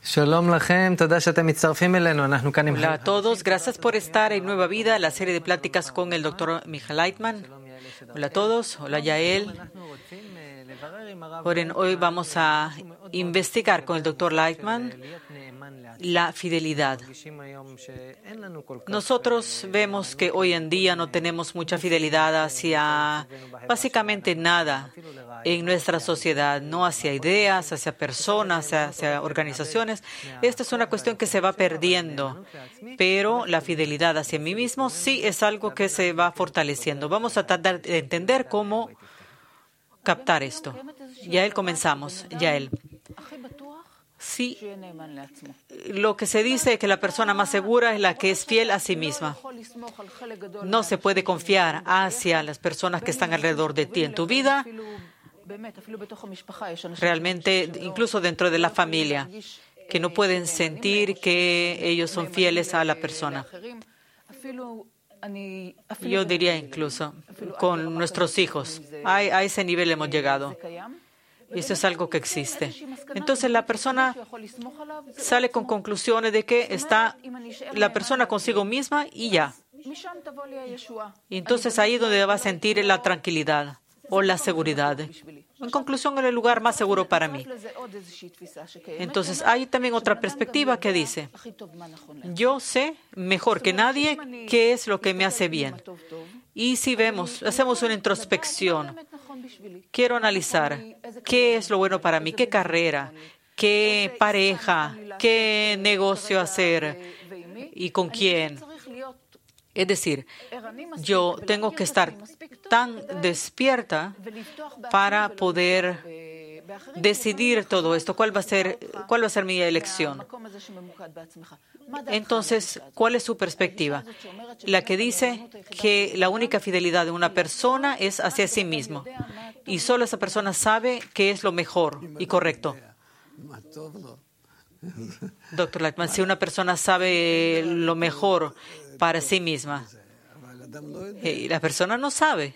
Hola a todos, gracias por estar en Nueva Vida, la serie de pláticas con el Dr. Michael Leitman. Hola a todos, hola Yael. Hoy vamos a investigar con el Dr. Leitman la fidelidad. Nosotros vemos que hoy en día no tenemos mucha fidelidad hacia básicamente nada en nuestra sociedad, no hacia ideas, hacia personas, hacia organizaciones. Esta es una cuestión que se va perdiendo, pero la fidelidad hacia mí mismo sí es algo que se va fortaleciendo. Vamos a tratar de entender cómo captar esto. Yael, comenzamos. Yael. Sí, lo que se dice es que la persona más segura es la que es fiel a sí misma. No se puede confiar hacia las personas que están alrededor de ti en tu vida, realmente incluso dentro de la familia, que no pueden sentir que ellos son fieles a la persona. Yo diría incluso con nuestros hijos. A ese nivel hemos llegado. Y eso es algo que existe. Entonces la persona sale con conclusiones de que está la persona consigo misma y ya. Y entonces ahí es donde va a sentir la tranquilidad o la seguridad. En conclusión, es el lugar más seguro para mí. Entonces hay también otra perspectiva que dice, yo sé mejor que nadie qué es lo que me hace bien. Y si hacemos una introspección, quiero analizar qué es lo bueno para mí, qué carrera, qué pareja, qué negocio hacer y con quién. Es decir, yo tengo que estar tan despierta para poder decidir todo esto. ¿Cuál va a ser mi elección? Entonces, ¿cuál es su perspectiva? La que dice que la única fidelidad de una persona es hacia sí mismo. Y solo esa persona sabe qué es lo mejor y correcto. Doctor Leitman, si una persona sabe lo mejor para sí misma, la persona no sabe.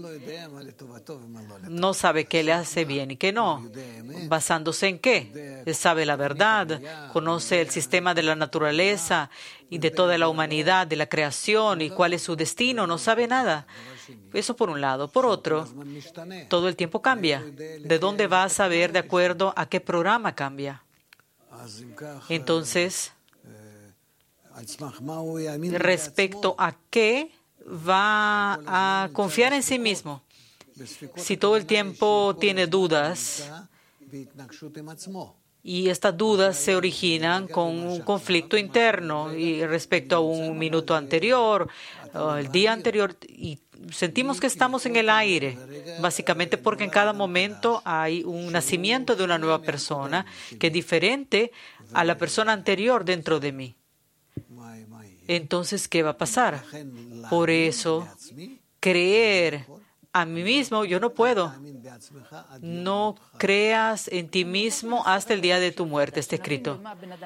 No sabe qué le hace bien y qué no. ¿Basándose en qué? Él sabe la verdad, conoce el sistema de la naturaleza y de toda la humanidad, de la creación y cuál es su destino. No sabe nada. Eso por un lado. Por otro, todo el tiempo cambia. ¿De dónde va a saber de acuerdo a qué programa cambia? Entonces, respecto a qué va a confiar en sí mismo. Si todo el tiempo tiene dudas y estas dudas se originan con un conflicto interno y respecto a un minuto anterior, el día anterior, y sentimos que estamos en el aire, básicamente porque en cada momento hay un nacimiento de una nueva persona que es diferente a la persona anterior dentro de mí. Entonces, ¿qué va a pasar? Por eso, creer a mí mismo, yo no puedo. No creas en ti mismo hasta el día de tu muerte, está escrito.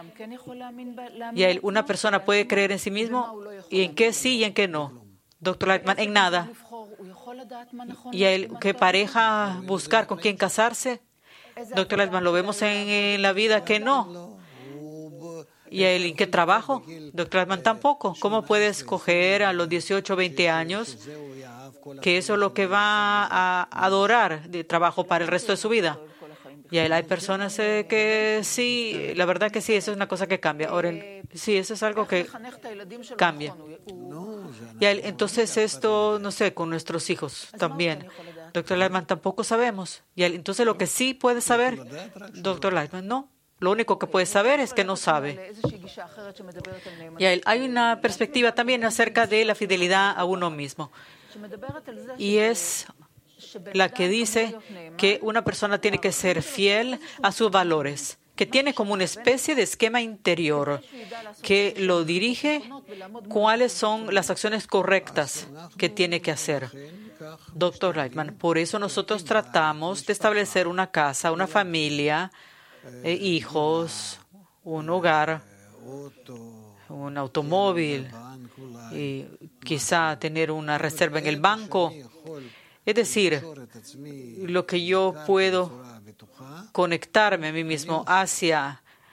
Y una persona puede creer en sí mismo, y en qué sí y en qué no. Doctor Leitman, en nada. ¿Y qué pareja buscar, con quién casarse? Doctor Leitman, lo vemos en la vida que no. ¿Y en qué trabajo? Doctor Leitman, tampoco. ¿Cómo puede escoger a los 18 o 20 años que eso es lo que va a adorar de trabajo para el resto de su vida? Y hay personas que sí, la verdad que sí, eso es una cosa que cambia. Ahora, sí, eso es algo que cambia. Y entonces esto, no sé, con nuestros hijos también. Doctor Leitman, tampoco sabemos. Y entonces lo que sí puede saber, Doctor Leitman, no. Lo único que puede saber es que no sabe. Y hay una perspectiva también acerca de la fidelidad a uno mismo. Y es la que dice que una persona tiene que ser fiel a sus valores, que tiene como una especie de esquema interior que lo dirige cuáles son las acciones correctas que tiene que hacer. Doctor Leitman, por eso nosotros tratamos de establecer una casa, una familia, hijos, un hogar, un automóvil y quizá tener una reserva en el banco. Es decir, lo que yo puedo conectarme a mí mismo hacia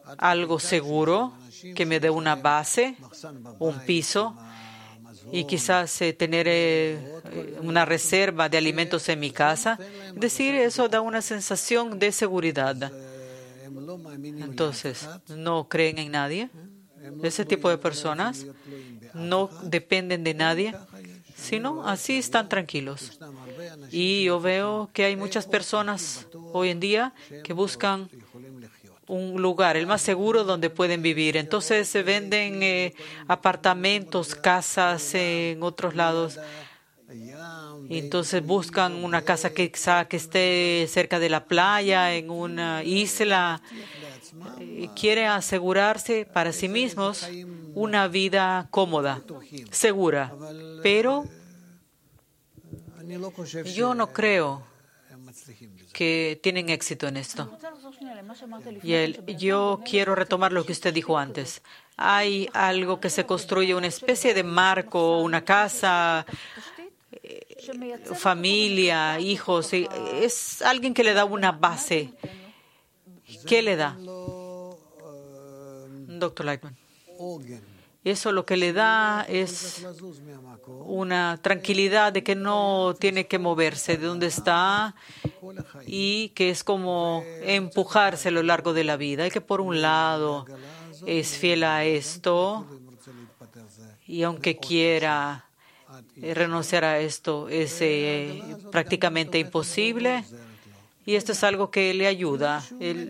algo seguro, que me dé una base, un piso, y quizás tener una reserva de alimentos en mi casa. Es decir, eso da una sensación de seguridad. Entonces, no creen en nadie. Ese tipo de personas no dependen de nadie, sino así están tranquilos. Y yo veo que hay muchas personas hoy en día que buscan un lugar, el más seguro donde pueden vivir. Entonces se venden apartamentos, casas en otros lados. Y entonces buscan una casa que esté cerca de la playa, en una isla. Quieren asegurarse para sí mismos una vida cómoda, segura. Pero yo no creo que tienen éxito en esto. Yo quiero retomar lo que usted dijo antes. Hay algo que se construye, una especie de marco, una casa, familia, hijos. Es alguien que le da una base. ¿Qué le da? Dr. Lightman. Eso lo que le da es una tranquilidad de que no tiene que moverse de donde está y que es como empujarse a lo largo de la vida. Y que por un lado es fiel a esto y aunque quiera renunciar a esto es prácticamente imposible, y esto es algo que le ayuda.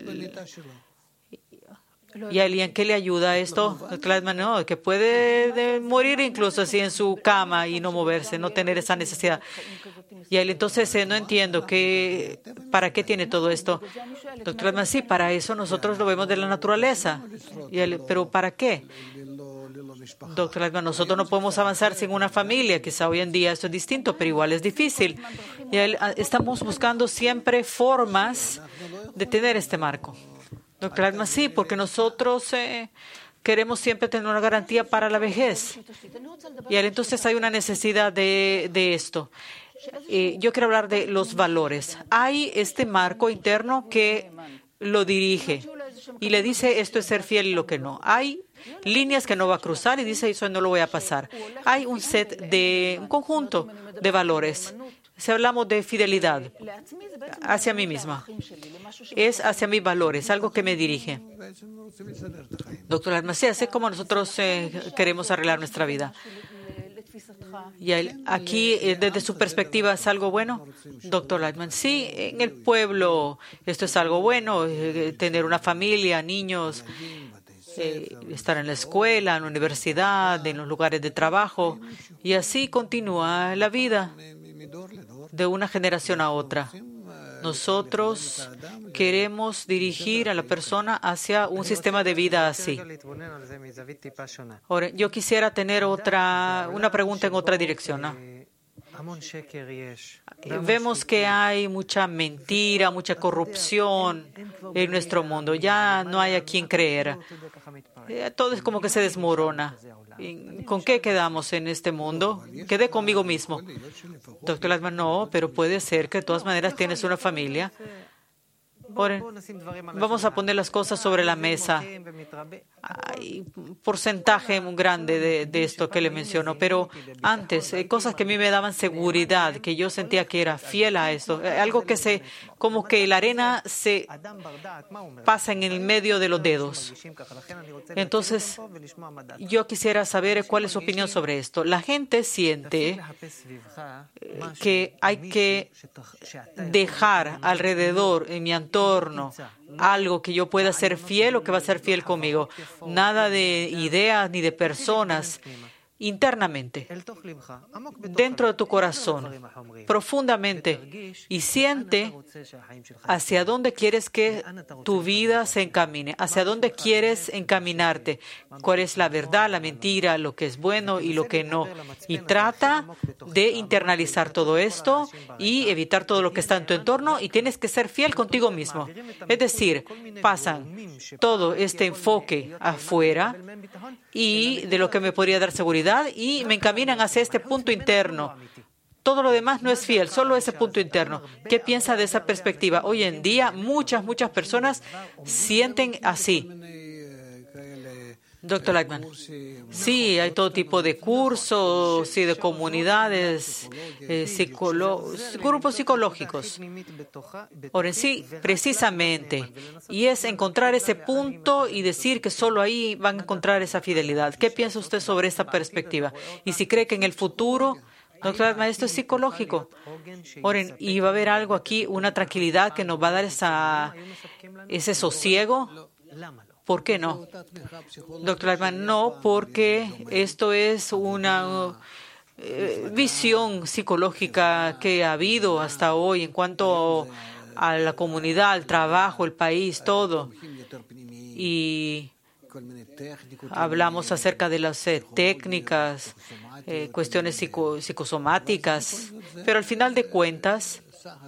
¿Y alguien que le ayuda a esto? No, que puede morir incluso así en su cama y no moverse, no tener esa necesidad. Y él entonces no entiendo para qué tiene todo esto. Doctor Lightman, sí, para eso nosotros lo vemos de la naturaleza. Pero ¿para qué? Doctor Lightman, nosotros no podemos avanzar sin una familia. Quizá hoy en día esto es distinto, pero igual es difícil. Y estamos buscando siempre formas de tener este marco. Doctor Lightman, sí, porque nosotros queremos siempre tener una garantía para la vejez. Y entonces hay una necesidad de esto. Yo quiero hablar de los valores. Hay este marco interno que lo dirige y le dice esto es ser fiel y lo que no. Hay líneas que no va a cruzar y dice eso no lo voy a pasar. Hay un conjunto de valores. Si hablamos de fidelidad hacia mí misma, es hacia mis valores, algo que me dirige. Doctor Lightman, sí, así como nosotros queremos arreglar nuestra vida. Y aquí, desde su perspectiva, ¿es algo bueno? Doctor Lightman, sí, en el pueblo esto es algo bueno, tener una familia, niños, estar en la escuela, en la universidad, en los lugares de trabajo, y así continúa la vida de una generación a otra. Nosotros queremos dirigir a la persona hacia un sistema de vida así. Ahora, yo quisiera tener una pregunta en otra dirección, ¿no? Vemos que hay mucha mentira, mucha corrupción en nuestro mundo. Ya no hay a quien creer. Todo es como que se desmorona. ¿Con qué quedamos en este mundo? Quedé conmigo mismo. Doctor Lightman, no, pero puede ser que de todas maneras tienes una familia. Vamos a poner las cosas sobre la mesa. Hay un porcentaje muy grande de esto que le menciono, pero antes, cosas que a mí me daban seguridad, que yo sentía que era fiel a esto, algo que como que la arena se pasa en el medio de los dedos. Entonces, yo quisiera saber cuál es su opinión sobre esto. La gente siente que hay que dejar alrededor, en mi entorno, algo que yo pueda ser fiel o que va a ser fiel conmigo. Nada de ideas ni de personas. Internamente, dentro de tu corazón, profundamente, y siente hacia dónde quieres que tu vida se encamine, hacia dónde quieres encaminarte, cuál es la verdad, la mentira, lo que es bueno y lo que no. Y trata de internalizar todo esto y evitar todo lo que está en tu entorno, y tienes que ser fiel contigo mismo. Es decir, pasan todo este enfoque afuera y de lo que me podría dar seguridad, y me encaminan hacia este punto interno. Todo lo demás no es fiel, solo ese punto interno. ¿Qué piensa de esa perspectiva? Hoy en día muchas personas sienten así. Doctor Lightman, sí, hay todo tipo de cursos, sí, de comunidades, grupos psicológicos. Ahora, sí, precisamente, y es encontrar ese punto y decir que solo ahí van a encontrar esa fidelidad. ¿Qué piensa usted sobre esta perspectiva? Y si cree que en el futuro, doctor Lightman, esto es psicológico. Oren, y va a haber algo aquí, una tranquilidad que nos va a dar ese sosiego. ¿Por qué no? Doctor Lightman, no, porque esto es una visión psicológica que ha habido hasta hoy en cuanto a la comunidad, al trabajo, el país, todo. Y hablamos acerca de las técnicas, cuestiones psicosomáticas, pero al final de cuentas,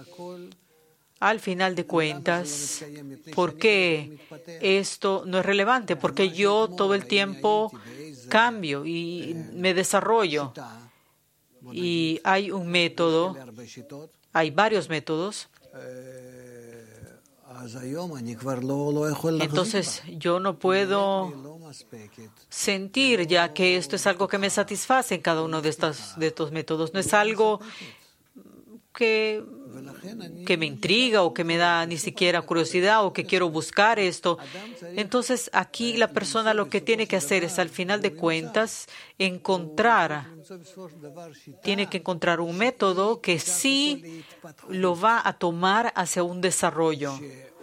¿por qué esto no es relevante? Porque yo todo el tiempo cambio y me desarrollo. Y hay un método, hay varios métodos. Entonces yo no puedo sentir ya que esto es algo que me satisface en cada uno de estos métodos. No es algo que me intriga o que me da ni siquiera curiosidad o que quiero buscar esto. Entonces aquí la persona lo que tiene que hacer es, al final de cuentas, tiene que encontrar un método que sí lo va a tomar hacia un desarrollo,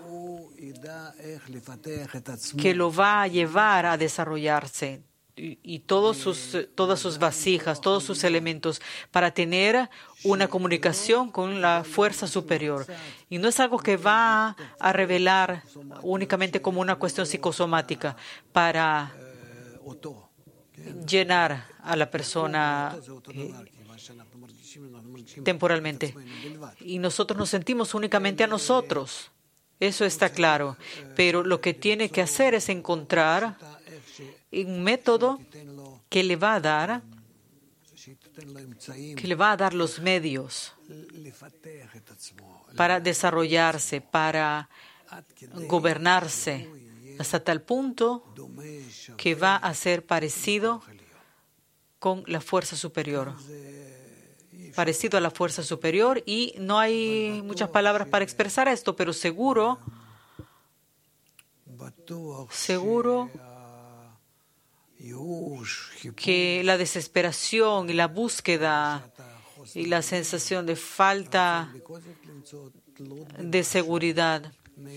que lo va a llevar a desarrollarse. Y todas sus vasijas, todos sus elementos, para tener una comunicación con la fuerza superior. Y no es algo que va a revelar únicamente como una cuestión psicosomática para llenar a la persona temporalmente. Y nosotros nos sentimos únicamente a nosotros. Eso está claro. Pero lo que tiene que hacer es encontrar un método que le va a dar los medios para desarrollarse, para gobernarse, hasta tal punto que va a ser parecido con la fuerza superior. Parecido a la fuerza superior, y no hay muchas palabras para expresar esto, pero seguro que la desesperación y la búsqueda y la sensación de falta de seguridad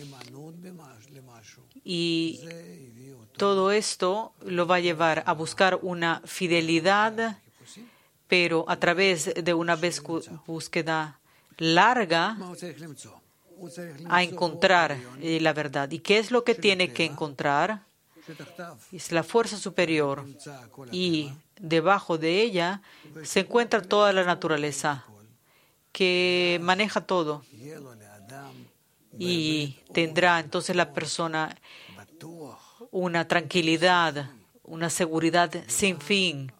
y todo esto lo va a llevar a buscar una fidelidad, pero a través de una búsqueda larga a encontrar la verdad. ¿Y qué es lo que tiene que encontrar? Es la fuerza superior, y debajo de ella se encuentra toda la naturaleza que maneja todo, y tendrá entonces la persona una tranquilidad, una seguridad sin fin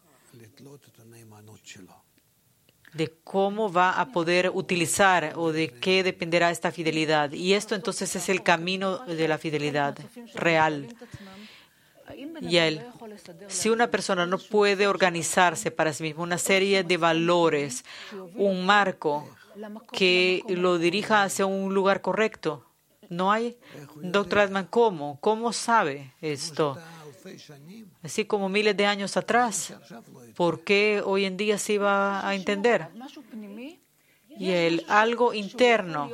de cómo va a poder utilizar o de qué dependerá esta fidelidad. Y esto entonces es el camino de la fidelidad real. Y si una persona no puede organizarse para sí misma una serie de valores, un marco que lo dirija hacia un lugar correcto, ¿no hay? Doctor Lightman, ¿cómo? ¿Cómo sabe esto? Así como miles de años atrás, ¿por qué hoy en día se iba a entender? Y algo interno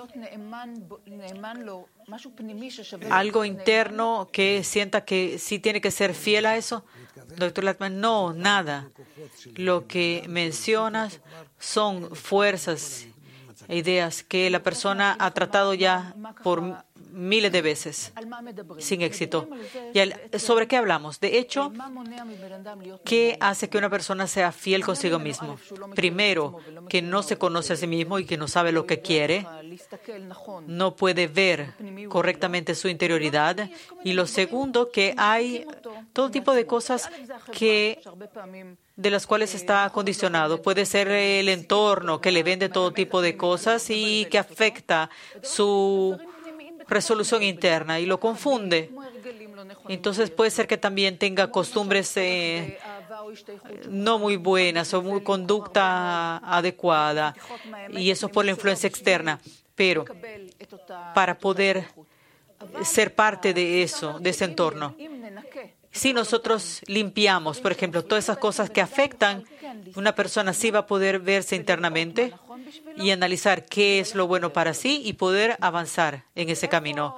que sienta que sí tiene que ser fiel a eso. Doctor Lightman, no, nada. Lo que mencionas son fuerzas, ideas que la persona ha tratado ya por miles de veces, sin éxito. ¿Y sobre qué hablamos? De hecho, ¿qué hace que una persona sea fiel consigo mismo? Primero, que no se conoce a sí mismo y que no sabe lo que quiere, no puede ver correctamente su interioridad. Y lo segundo, que hay todo tipo de cosas de las cuales está condicionado. Puede ser el entorno que le vende todo tipo de cosas y que afecta su resolución interna y lo confunde. Entonces puede ser que también tenga costumbres no muy buenas o conducta adecuada, y eso por la influencia externa. Pero para poder ser parte de eso, de ese entorno, si nosotros limpiamos, por ejemplo, todas esas cosas que afectan, una persona sí va a poder verse internamente y analizar qué es lo bueno para sí y poder avanzar en ese camino.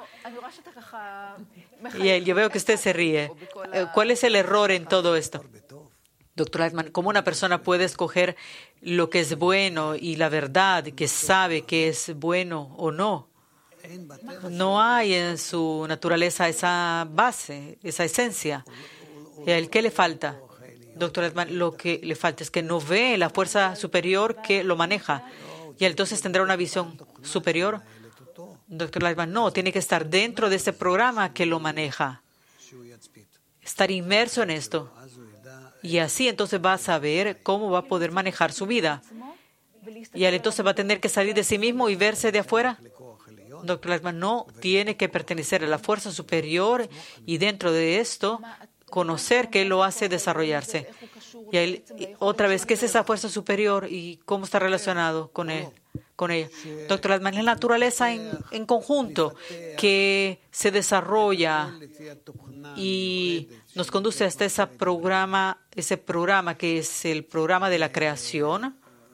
Y yo veo que usted se ríe. ¿Cuál es el error en todo esto? Doctor Lightman, ¿cómo una persona puede escoger lo que es bueno y la verdad, que sabe que es bueno o no? No hay en su naturaleza esa base, esa esencia. ¿Qué le falta? Doctor Lightman, lo que le falta es que no ve la fuerza superior que lo maneja. Y entonces tendrá una visión superior. Doctor Lightman, no, tiene que estar dentro de ese programa que lo maneja. Estar inmerso en esto. Y así entonces va a saber cómo va a poder manejar su vida. Y entonces va a tener que salir de sí mismo y verse de afuera. Doctor Lightman, no, tiene que pertenecer a la fuerza superior y dentro de esto conocer qué lo hace desarrollarse. Y otra vez, ¿qué es esa fuerza superior y cómo está relacionado con ella? Doctor Lightman, es la naturaleza en conjunto que se desarrolla y nos conduce hasta ese programa que es el programa de la creación.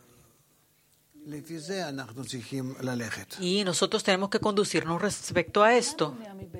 Y nosotros tenemos que conducirnos respecto a esto.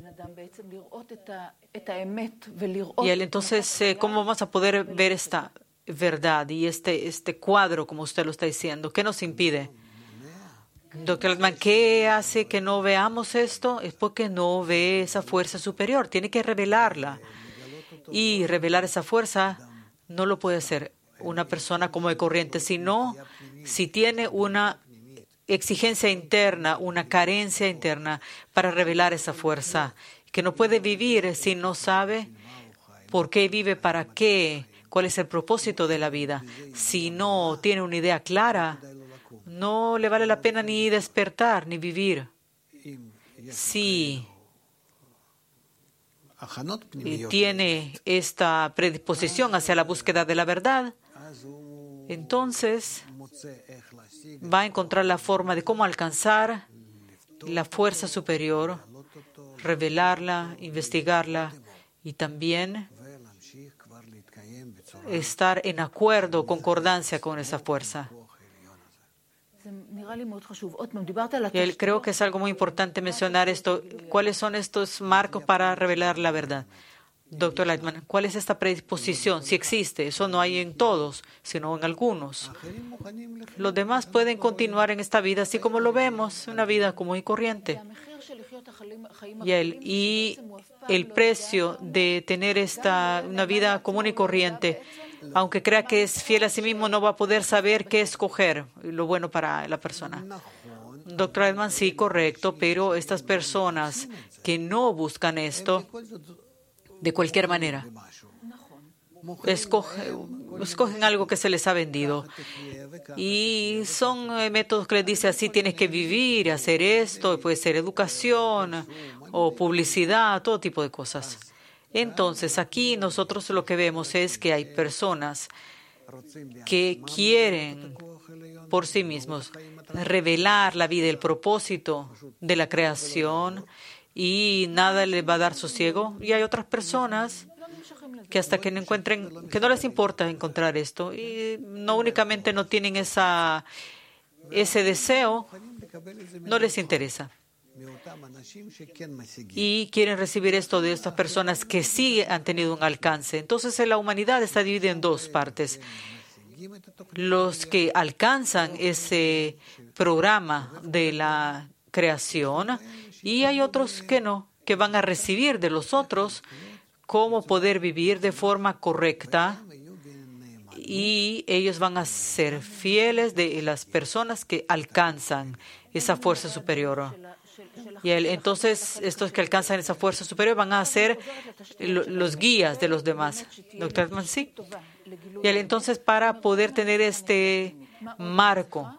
Y entonces, ¿cómo vamos a poder ver esta verdad y este cuadro, como usted lo está diciendo? ¿Qué nos impide? Doctor Lightman, ¿qué hace que no veamos esto? Es porque no ve esa fuerza superior. Tiene que revelarla. Y revelar esa fuerza no lo puede hacer una persona común y corriente, sino si tiene una exigencia interna, una carencia interna para revelar esa fuerza, que no puede vivir si no sabe por qué vive, para qué, cuál es el propósito de la vida. Si no tiene una idea clara, no le vale la pena ni despertar, ni vivir. Si tiene esta predisposición hacia la búsqueda de la verdad, entonces va a encontrar la forma de cómo alcanzar la fuerza superior, revelarla, investigarla y también estar en acuerdo, concordancia con esa fuerza. Creo que es algo muy importante mencionar esto. ¿Cuáles son estos marcos para revelar la verdad? Doctor Lightman, ¿cuál es esta predisposición? Si existe, eso no hay en todos, sino en algunos. Los demás pueden continuar en esta vida así como lo vemos, una vida común y corriente. Y el precio de tener una vida común y corriente, aunque crea que es fiel a sí mismo, no va a poder saber qué escoger, lo bueno para la persona. Doctor Lightman, sí, correcto, pero estas personas que no buscan esto, de cualquier manera, escogen algo que se les ha vendido. Y son métodos que les dicen así tienes que vivir, hacer esto, puede ser educación o publicidad, todo tipo de cosas. Entonces, aquí nosotros lo que vemos es que hay personas que quieren por sí mismos revelar la vida, el propósito de la creación, y nada les va a dar sosiego. Y hay otras personas que hasta que no encuentren, que no les importa encontrar esto, y no únicamente no tienen ese deseo, no les interesa. Y quieren recibir esto de estas personas que sí han tenido un alcance. Entonces, la humanidad está dividida en dos partes. Los que alcanzan ese programa de la creación, y hay otros que no, que van a recibir de los otros cómo poder vivir de forma correcta, y ellos van a ser fieles de las personas que alcanzan esa fuerza superior. Y entonces estos que alcanzan esa fuerza superior van a ser los guías de los demás. Doctor Lightman, sí. Y entonces, para poder tener este marco,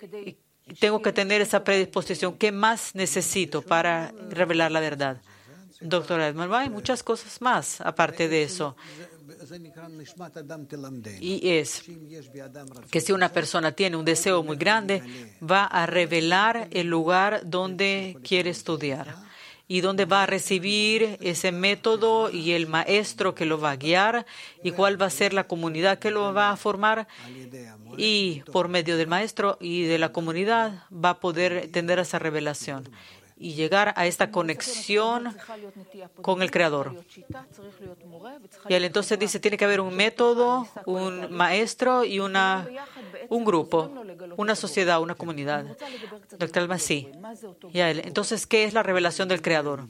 tengo que tener esa predisposición. ¿Qué más necesito para revelar la verdad? Doctor Altman, hay muchas cosas más aparte de eso. Y es que si una persona tiene un deseo muy grande, va a revelar el lugar donde quiere estudiar y donde va a recibir ese método y el maestro que lo va a guiar y cuál va a ser la comunidad que lo va a formar. Y por medio del maestro y de la comunidad va a poder tener esa revelación y llegar a esta conexión con el Creador. Y él entonces dice, tiene que haber un método, un maestro y un grupo, una sociedad, una comunidad. Doctor Altman, sí. Y él, entonces, ¿qué es la revelación del Creador?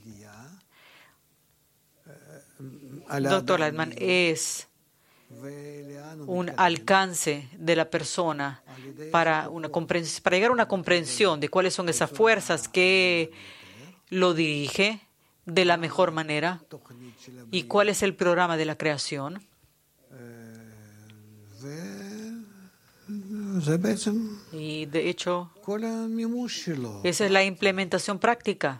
Doctor Altman, es un alcance de la persona para llegar a una comprensión de cuáles son esas fuerzas que lo dirige de la mejor manera y cuál es el programa de la creación. Y de hecho, esa es la implementación práctica.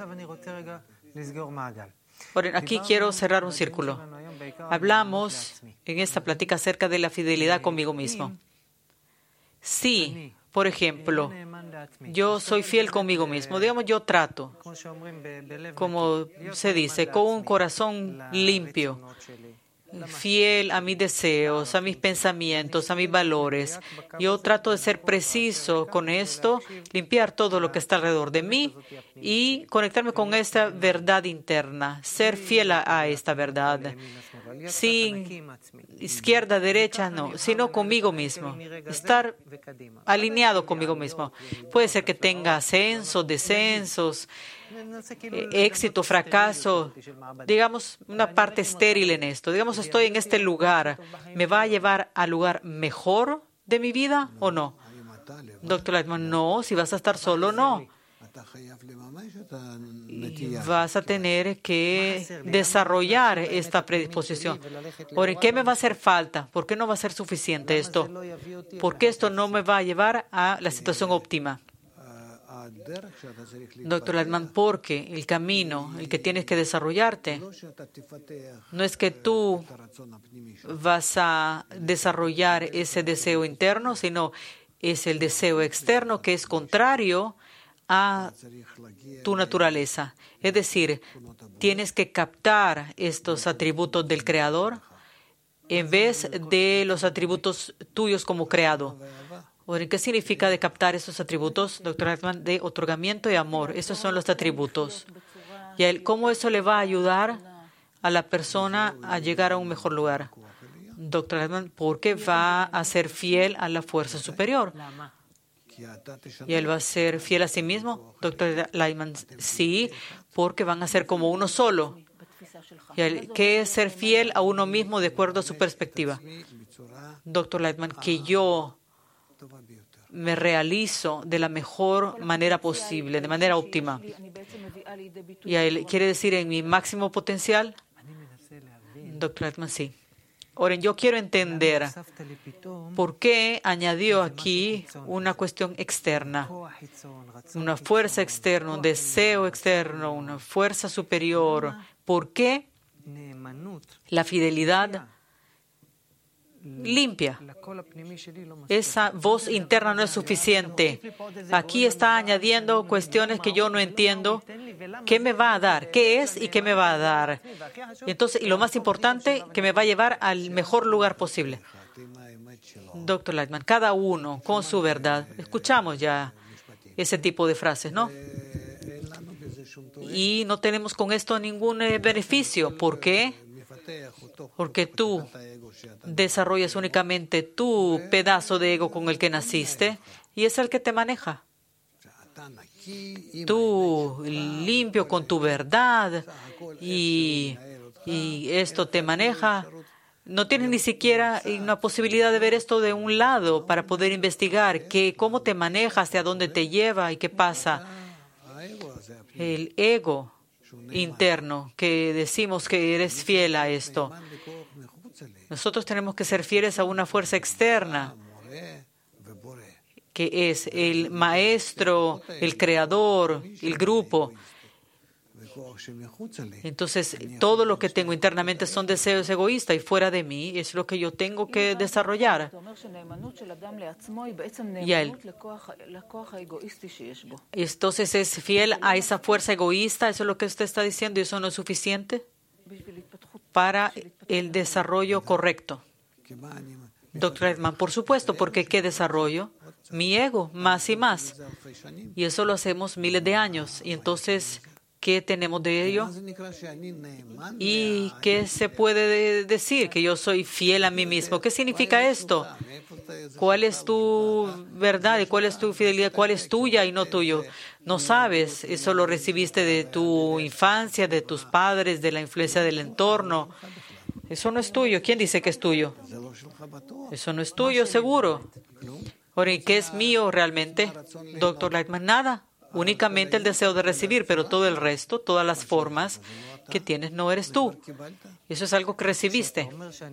Ahora, aquí quiero cerrar un círculo. Hablamos en esta plática acerca de la fidelidad conmigo mismo. Sí, por ejemplo, yo soy fiel conmigo mismo. Digamos, yo trato, como se dice, con un corazón limpio, fiel a mis deseos, a mis pensamientos, a mis valores. Yo trato de ser preciso con esto, limpiar todo lo que está alrededor de mí y conectarme con esta verdad interna, ser fiel a esta verdad. Sin izquierda, derecha, no, sino conmigo mismo. Estar alineado conmigo mismo. Puede ser que tenga ascensos, descensos, éxito, fracaso, digamos, una parte estéril en esto. Digamos, estoy en este lugar. ¿Me va a llevar al lugar mejor de mi vida o no? Doctor Altman, no. Si vas a estar solo, no. Vas a tener que desarrollar esta predisposición. ¿Por qué me va a hacer falta? ¿Por qué no va a ser suficiente esto? ¿Por qué esto no me va a llevar a la situación óptima? Doctor Altman, porque el camino, el que tienes que desarrollarte, no es que tú vas a desarrollar ese deseo interno, sino es el deseo externo que es contrario a tu naturaleza. Es decir, tienes que captar estos atributos del Creador en vez de los atributos tuyos como creado. ¿Qué significa de captar estos atributos, doctor Altman? De otorgamiento y amor. Esos son los atributos. ¿Y cómo eso le va a ayudar a la persona a llegar a un mejor lugar? Doctor Altman, porque va a ser fiel a la fuerza superior. ¿Y él va a ser fiel a sí mismo? Doctor Altman, sí, porque van a ser como uno solo. ¿Y qué es ser fiel a uno mismo de acuerdo a su perspectiva? Doctor Altman, que yo me realizo de la mejor manera posible, de manera óptima. ¿Y él quiere decir en mi máximo potencial? Doctor Altman, sí. Ahora, yo quiero entender por qué añadió aquí una cuestión externa, una fuerza externa, un deseo externo, una fuerza superior. ¿Por qué la fidelidad limpia? Esa voz interna no es suficiente. Aquí está añadiendo cuestiones que yo no entiendo. ¿Qué me va a dar? ¿Qué es y qué me va a dar? Entonces, y lo más importante, que me va a llevar al mejor lugar posible. Doctor Altman, cada uno con su verdad. Escuchamos ya ese tipo de frases, ¿no? Y no tenemos con esto ningún beneficio. ¿Por qué? Porque tú desarrollas únicamente tu pedazo de ego con el que naciste y es el que te maneja. Tú limpio con tu verdad y esto te maneja. No tienes ni siquiera una posibilidad de ver esto de un lado para poder investigar cómo te maneja, hacia dónde te lleva y qué pasa. El ego interno, que decimos que eres fiel a esto. Nosotros tenemos que ser fieles a una fuerza externa, que es el maestro, el creador, el grupo. Entonces, todo lo que tengo internamente son deseos egoístas y fuera de mí es lo que yo tengo que desarrollar. Y entonces es fiel a esa fuerza egoísta, eso es lo que usted está diciendo, y eso no es suficiente para el desarrollo correcto. Doctor Lightman, por supuesto, porque ¿qué desarrollo? Mi ego, más y más. Y eso lo hacemos miles de años. Y entonces, ¿qué tenemos de ello? ¿Y qué se puede decir? Que yo soy fiel a mí mismo. ¿Qué significa esto? ¿Cuál es tu verdad y cuál es tu fidelidad? ¿Cuál es tuya y no tuyo? No sabes. Eso lo recibiste de tu infancia, de tus padres, de la influencia del entorno. Eso no es tuyo. ¿Quién dice que es tuyo? Eso no es tuyo, seguro. Ahora, ¿y qué es mío realmente? Doctor Lightman, nada. Únicamente el deseo de recibir, pero todo el resto, todas las formas que tienes, no eres tú. Eso es algo que recibiste.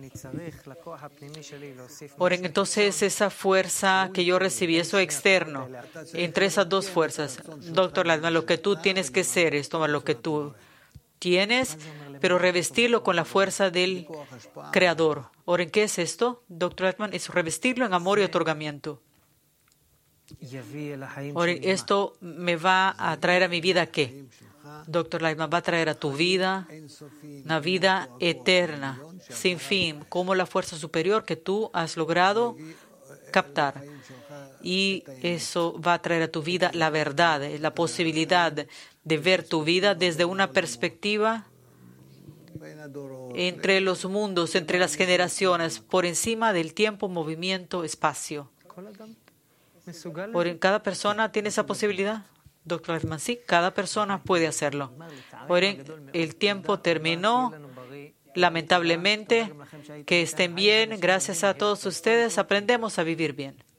Ahora, entonces, esa fuerza que yo recibí, eso externo, entre esas dos fuerzas, Doctor Lightman, lo que tú tienes que ser es tomar lo que tú tienes, pero revestirlo con la fuerza del Creador. Ahora, ¿qué es esto, Doctor Lightman? Es revestirlo en amor y otorgamiento. Ahora, esto me va a traer a mi vida, ¿qué? Doctor Lightman, va a traer a tu vida una vida eterna, sin fin, como la fuerza superior que tú has logrado captar. Y eso va a traer a tu vida la verdad, la posibilidad de ver tu vida desde una perspectiva entre los mundos, entre las generaciones, por encima del tiempo, movimiento, espacio. ¿Cada persona tiene esa posibilidad? Doctor Lightman, sí, cada persona puede hacerlo. Ahora, el tiempo terminó. Lamentablemente, que estén bien. Gracias a todos ustedes. Aprendemos a vivir bien.